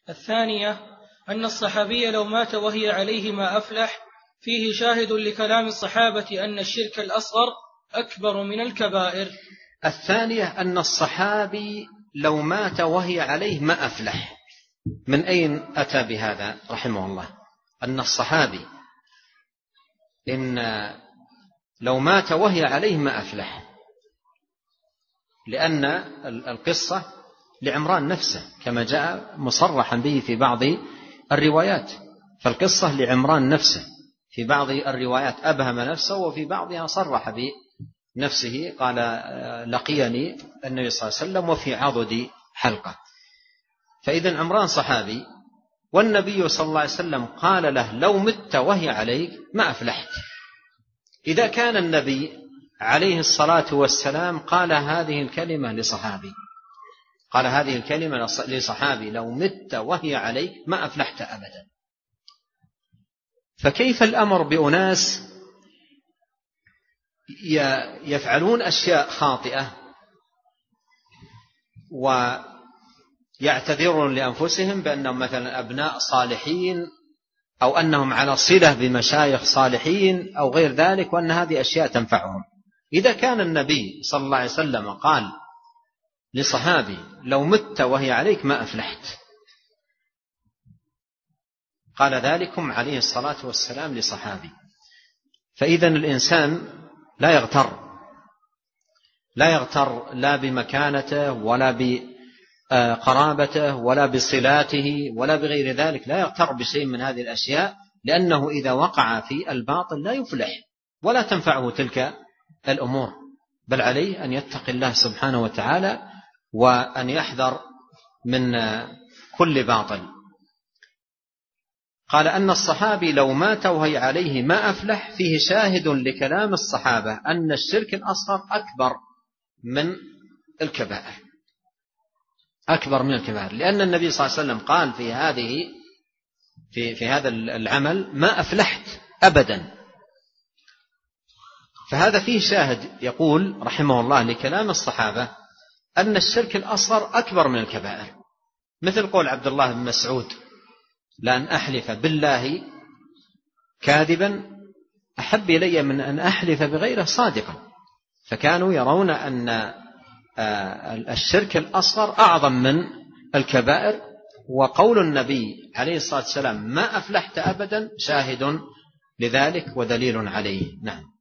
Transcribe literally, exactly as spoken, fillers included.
الثانية أن الصحابي لو مات وهي عليه ما أفلح، فيه شاهد لكلام الصحابة أن الشرك الأصغر أكبر من الكبائر. الثانية أن الصحابي لو مات وهي عليه ما أفلح. من أين أتى بهذا رحمه الله؟ أن الصحابي إن لو مات وهي عليه ما أفلح، لأن القصة لعمران نفسه كما جاء مصرحا به في بعض الروايات، فالقصة لعمران نفسه في بعض الروايات أبهم نفسه، وفي بعضها صرح بنفسه قال لقيني النبي صلى الله عليه وسلم وفي عضد حلقة. فإذا عمران صحابي، والنبي صلى الله عليه وسلم قال له لو مت وهي عليك ما أفلحت. إذا كان النبي عليه الصلاة والسلام قال هذه الكلمة لصحابي، قال هذه الكلمة لصحابي لو مت وهي عليك ما أفلحت أبدا، فكيف الأمر بأناس يفعلون أشياء خاطئة ويعتذرون لأنفسهم بأنهم مثلا أبناء صالحين، أو أنهم على صلة بمشايخ صالحين أو غير ذلك، وأن هذه أشياء تنفعهم. إذا كان النبي صلى الله عليه وسلم قال لصحابي لو مت وهي عليك ما أفلحت، قال ذلكم عليه الصلاة والسلام لصحابي، فإذا الإنسان لا يغتر، لا يغتر لا بمكانته ولا بقرابته ولا بصلاته ولا بغير ذلك، لا يغتر بشيء من هذه الأشياء، لأنه إذا وقع في الباطل لا يفلح ولا تنفعه تلك الأمور، بل عليه أن يتقي الله سبحانه وتعالى وأن يحذر من كل باطل. قال أن الصحابي لو مات وهي عليه ما أفلح، فيه شاهد لكلام الصحابة أن الشرك الأصغر أكبر من الكبائر، أكبر من الكبائر، لأن النبي صلى الله عليه وسلم قال في هذه في في هذا العمل ما أفلحت أبدا. فهذا فيه شاهد يقول رحمه الله لكلام الصحابة أن الشرك الأصغر أكبر من الكبائر، مثل قول عبد الله بن مسعود لأن أحلف بالله كاذبا أحب إلي من أن أحلف بغيره صادقا، فكانوا يرون أن الشرك الأصغر أعظم من الكبائر، وقول النبي عليه الصلاة والسلام ما أفلحت أبدا شاهد لذلك ودليل عليه. نعم.